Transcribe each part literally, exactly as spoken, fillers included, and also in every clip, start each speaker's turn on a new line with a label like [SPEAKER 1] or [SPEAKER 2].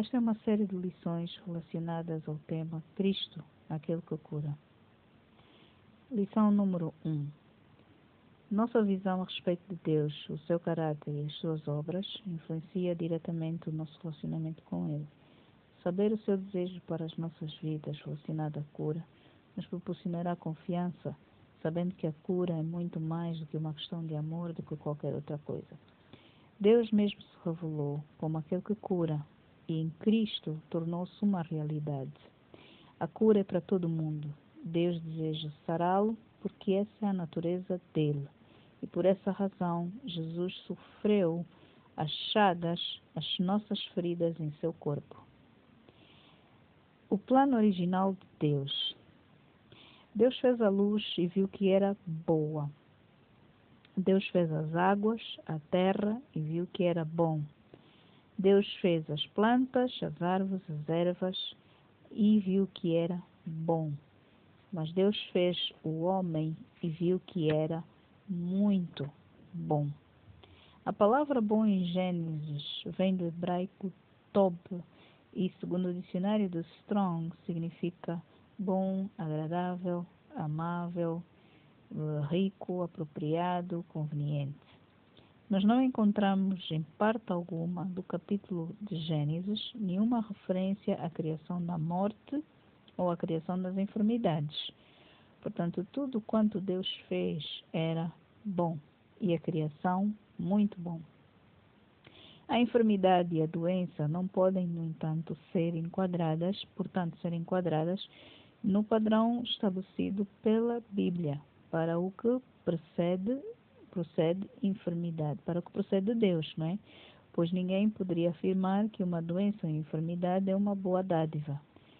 [SPEAKER 1] Esta é uma série de lições relacionadas ao tema Cristo, aquele que cura. Lição número um. Nossa visão a respeito de Deus, o seu caráter e as suas obras influencia diretamente o nosso relacionamento com Ele. Saber o seu desejo para as nossas vidas relacionado à cura nos proporcionará confiança, sabendo que a cura é muito mais do que uma questão de amor do que qualquer outra coisa. Deus mesmo se revelou como aquele que cura e em Cristo tornou-se uma realidade. A cura é para todo mundo. Deus deseja sará-lo porque essa é a natureza dele. E por essa razão, Jesus sofreu as chagas, as nossas feridas em seu corpo. O plano original de Deus. Deus fez a luz e viu que era boa. Deus fez as águas, a terra e viu que era bom. Deus fez as plantas, as árvores, as ervas e viu que era bom. Mas Deus fez o homem e viu que era muito bom. A palavra bom em Gênesis vem do hebraico tob e, segundo o dicionário do Strong, significa bom, agradável, amável, rico, apropriado, conveniente. Nós não encontramos em parte alguma do capítulo de Gênesis nenhuma referência à criação da morte ou à criação das enfermidades. Portanto, tudo quanto Deus fez era bom e a criação muito bom. A enfermidade e a doença não podem, no entanto, ser enquadradas, portanto, ser enquadradas no padrão estabelecido pela Bíblia, para o que precede, procede enfermidade, para o que procede de Deus, não é? Pois ninguém poderia afirmar que uma doença ou enfermidade é uma boa dádiva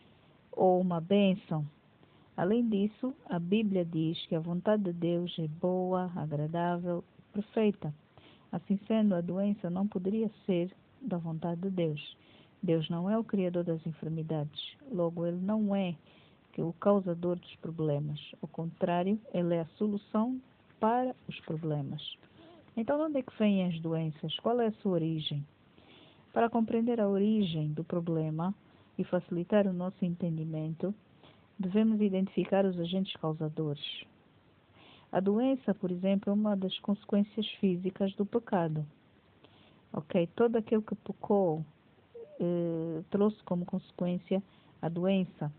[SPEAKER 1] ou uma bênção. Além disso, a Bíblia diz que a vontade de Deus é boa, agradável, perfeita. Assim sendo, a doença não poderia ser da vontade de Deus. Deus não é o criador das enfermidades, logo Ele não é que o causador dos problemas. Ao contrário, Ele é a solução para os problemas. Então, de onde é que vêm as doenças? Qual é a sua origem? Para compreender a origem do problema e facilitar o nosso entendimento, devemos identificar os agentes causadores. A doença, por exemplo, é uma das consequências físicas do pecado. Ok? Todo aquele que pecou eh, trouxe como consequência a doença.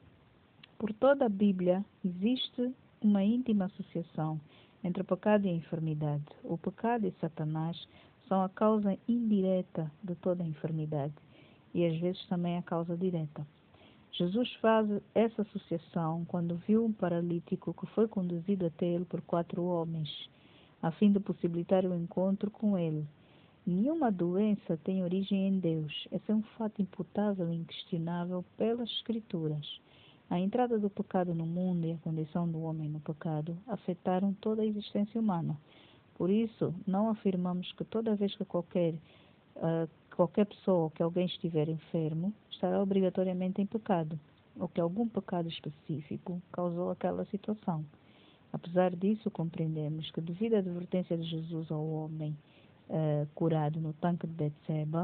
[SPEAKER 1] Por toda a Bíblia, existe uma íntima associação entre o pecado e a enfermidade. O pecado e Satanás são a causa indireta de toda a enfermidade e às vezes também a causa direta. Jesus faz essa associação quando viu um paralítico que foi conduzido até ele por quatro homens, a fim de possibilitar o encontro com ele. Nenhuma doença tem origem em Deus. Esse é um fato imputável e inquestionável pelas Escrituras. A entrada do pecado no mundo e a condição do homem no pecado afetaram toda a existência humana. Por isso, não afirmamos que toda vez que qualquer, uh, qualquer pessoa ou que alguém estiver enfermo, estará obrigatoriamente em pecado, ou que algum pecado específico causou aquela situação. Apesar disso, compreendemos que, devido à advertência de Jesus ao homem uh, curado no tanque de Betseba,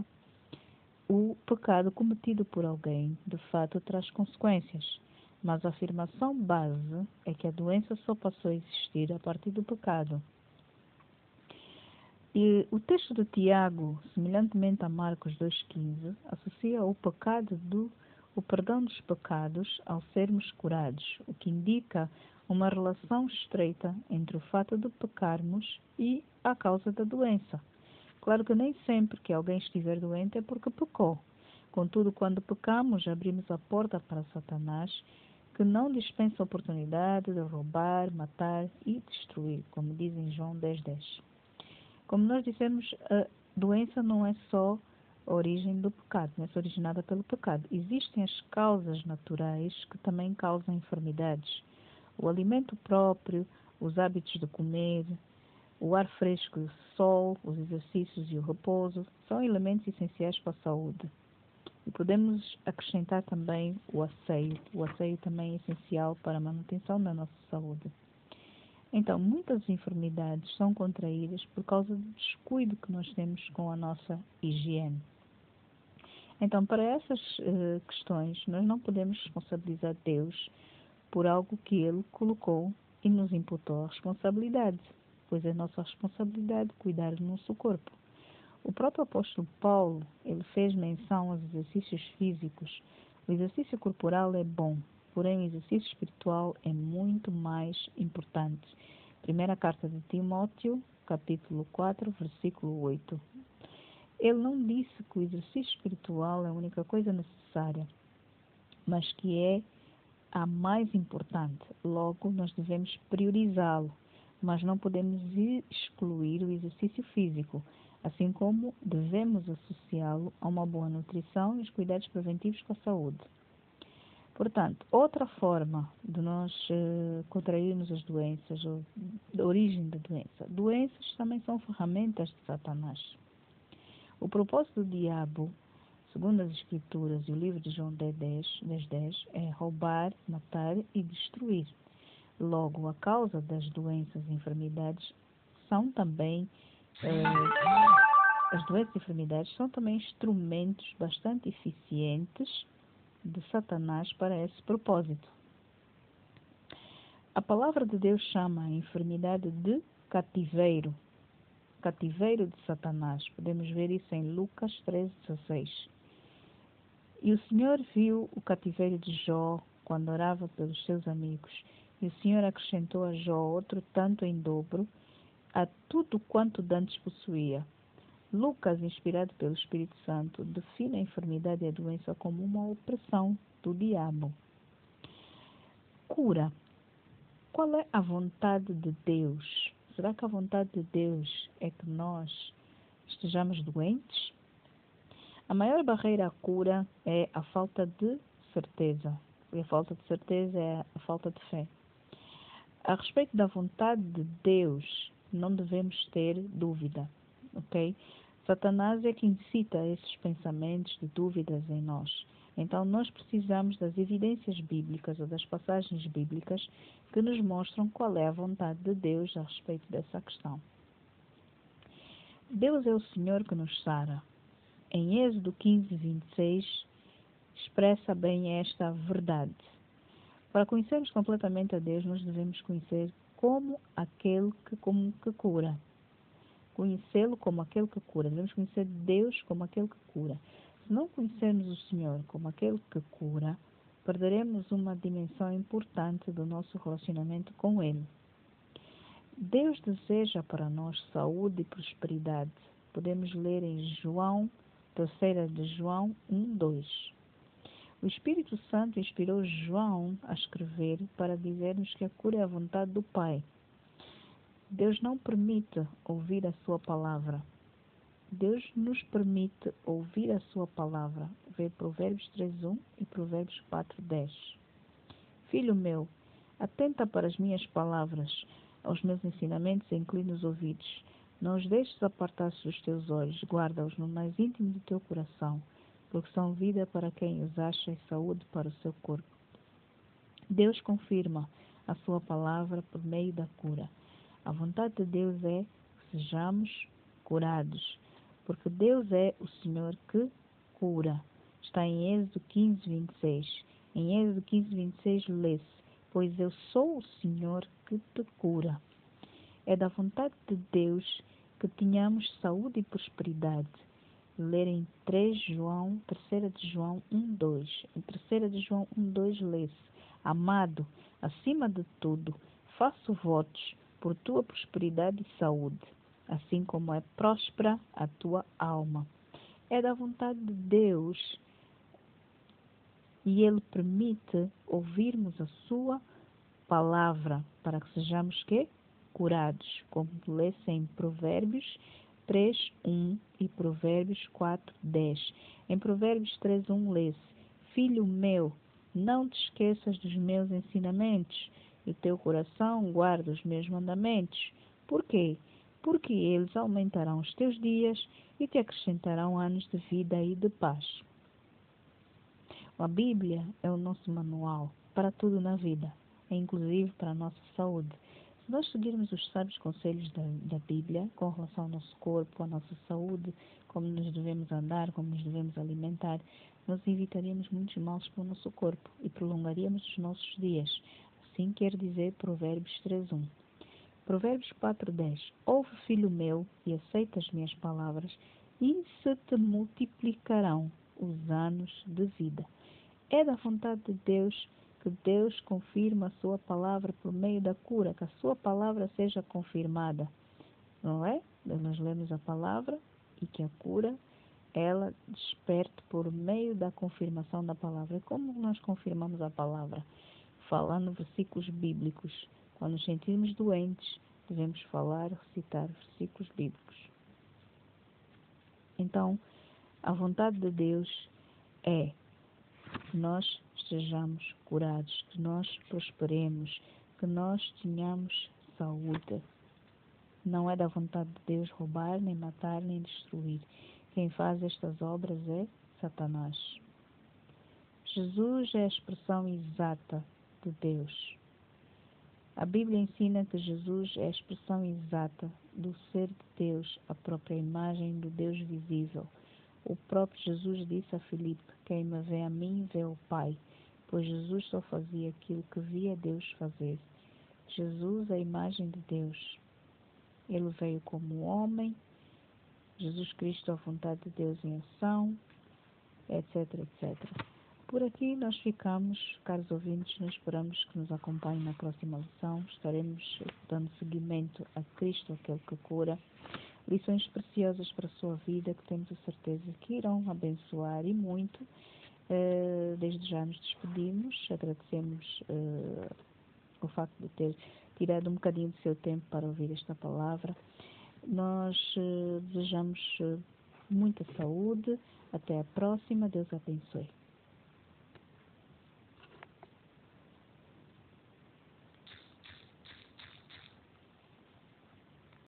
[SPEAKER 1] o pecado cometido por alguém, de fato, traz consequências. Mas a afirmação base é que a doença só passou a existir a partir do pecado. E o texto de Tiago, semelhantemente a Marcos dois quinze, associa o pecado do, o perdão dos pecados ao sermos curados, o que indica uma relação estreita entre o fato de pecarmos e a causa da doença. Claro que nem sempre que alguém estiver doente é porque pecou. Contudo, quando pecamos, abrimos a porta para Satanás, que não dispensa a oportunidade de roubar, matar e destruir, como diz em João dez dez. Como nós dissemos, a doença não é só a origem do pecado, não é só originada pelo pecado. Existem as causas naturais que também causam enfermidades. O alimento próprio, os hábitos de comer, o ar fresco e o sol, os exercícios e o repouso são elementos essenciais para a saúde. E podemos acrescentar também o asseio. O asseio também é essencial para a manutenção da nossa saúde. Então, muitas enfermidades são contraídas por causa do descuido que nós temos com a nossa higiene. Então, para essas uh, questões, nós não podemos responsabilizar Deus por algo que Ele colocou e nos imputou a responsabilidade, pois é nossa responsabilidade cuidar do nosso corpo. O próprio apóstolo Paulo, ele fez menção aos exercícios físicos. O exercício corporal é bom, porém o exercício espiritual é muito mais importante. Primeira carta de Timóteo, capítulo quatro, versículo oito. Ele não disse que o exercício espiritual é a única coisa necessária, mas que é a mais importante. Logo, nós devemos priorizá-lo, mas não podemos excluir o exercício físico, assim como devemos associá-lo a uma boa nutrição e os cuidados preventivos com a saúde. Portanto, outra forma de nós uh, contrairmos as doenças, ou da origem da doença. Doenças também são ferramentas de Satanás. O propósito do diabo, segundo as Escrituras e o livro de João dez, dez, é roubar, matar e destruir. Logo, a causa das doenças e enfermidades são também, eh, as doenças e enfermidades são também instrumentos bastante eficientes de Satanás para esse propósito. A palavra de Deus chama a enfermidade de cativeiro, cativeiro de Satanás. Podemos ver isso em Lucas treze, dezesseis. E o Senhor viu o cativeiro de Jó quando orava pelos seus amigos. E o Senhor acrescentou a Jó outro tanto em dobro a tudo quanto dantes possuía. Lucas, inspirado pelo Espírito Santo, define a enfermidade e a doença como uma opressão do diabo. Cura. Qual é a vontade de Deus? Será que a vontade de Deus é que nós estejamos doentes? A maior barreira à cura é a falta de certeza. E a falta de certeza é a falta de fé. A respeito da vontade de Deus, não devemos ter dúvida, ok? Satanás é que incita esses pensamentos de dúvidas em nós. Então, nós precisamos das evidências bíblicas ou das passagens bíblicas que nos mostram qual é a vontade de Deus a respeito dessa questão. Deus é o Senhor que nos sara. Em Êxodo quinze, vinte e seis, expressa bem esta verdade. Para conhecermos completamente a Deus, nós devemos conhecer como aquele que, como que cura. Conhecê-lo como aquele que cura. Devemos conhecer Deus como aquele que cura. Se não conhecermos o Senhor como aquele que cura, perderemos uma dimensão importante do nosso relacionamento com Ele. Deus deseja para nós saúde e prosperidade. Podemos ler em João, terceira de João um, dois. O Espírito Santo inspirou João a escrever para dizer-nos que a cura é a vontade do Pai. Deus não permite ouvir a sua palavra. Deus nos permite ouvir a sua palavra. Vê Provérbios treze, um e Provérbios quatro, dez. Filho meu, atenta para as minhas palavras, aos meus ensinamentos inclina os ouvidos. Não os deixes apartar-se dos teus olhos, guarda-os no mais íntimo do teu coração, porque são vida para quem os acha e saúde para o seu corpo. Deus confirma a sua palavra por meio da cura. A vontade de Deus é que sejamos curados, porque Deus é o Senhor que cura. Está em Êxodo quinze, vinte e seis. Em Êxodo quinze, vinte e seis lê-se: pois eu sou o Senhor que te cura. É da vontade de Deus que tenhamos saúde e prosperidade. Ler em três João, terceira de João um, dois. Em terceira de João um, dois lê-se: amado, acima de tudo, faço votos por tua prosperidade e saúde, assim como é próspera a tua alma. É da vontade de Deus e Ele permite ouvirmos a sua palavra para que sejamos que? Curados, como lê-se em Provérbios três, um e Provérbios quatro, dez. Em Provérbios três, um lê-se: filho meu, não te esqueças dos meus ensinamentos, e o teu coração guarda os meus mandamentos. Por quê? Porque eles aumentarão os teus dias e te acrescentarão anos de vida e de paz. A Bíblia é o nosso manual para tudo na vida, inclusive para a nossa saúde. Se nós seguirmos os sábios conselhos da, da Bíblia com relação ao nosso corpo, à nossa saúde, como nos devemos andar, como nos devemos alimentar, nós evitaríamos muitos males para o nosso corpo e prolongaríamos os nossos dias. Assim quer dizer Provérbios três, um. Provérbios quatro, dez. Ouve, filho meu, e aceita as minhas palavras, e se te multiplicarão os anos de vida. É da vontade de Deus que Deus confirma a sua palavra por meio da cura, que a sua palavra seja confirmada. Não é? Nós lemos a palavra e que a cura, ela desperte por meio da confirmação da palavra. E como nós confirmamos a palavra? Falando versículos bíblicos. Quando nos sentirmos doentes, devemos falar, recitar versículos bíblicos. Então, a vontade de Deus é que nós estejamos curados, que nós prosperemos, que nós tenhamos saúde. Não é da vontade de Deus roubar, nem matar, nem destruir. Quem faz estas obras é Satanás. Jesus é a expressão exata de Deus. A Bíblia ensina que Jesus é a expressão exata do ser de Deus, a própria imagem do Deus visível. O próprio Jesus disse a Filipe: quem me vê a mim, vê o Pai, pois Jesus só fazia aquilo que via Deus fazer. Jesus é a imagem de Deus. Ele veio como homem, Jesus Cristo, a vontade de Deus em ação, etc, etcétera. Por aqui nós ficamos, caros ouvintes, nós esperamos que nos acompanhem na próxima lição. Estaremos dando seguimento a Cristo, aquele que cura. Lições preciosas para a sua vida, que temos a certeza que irão abençoar e muito. Desde já nos despedimos, agradecemos o facto de ter tirado um bocadinho do seu tempo para ouvir esta palavra. Nós desejamos muita saúde. Até a próxima. Deus abençoe.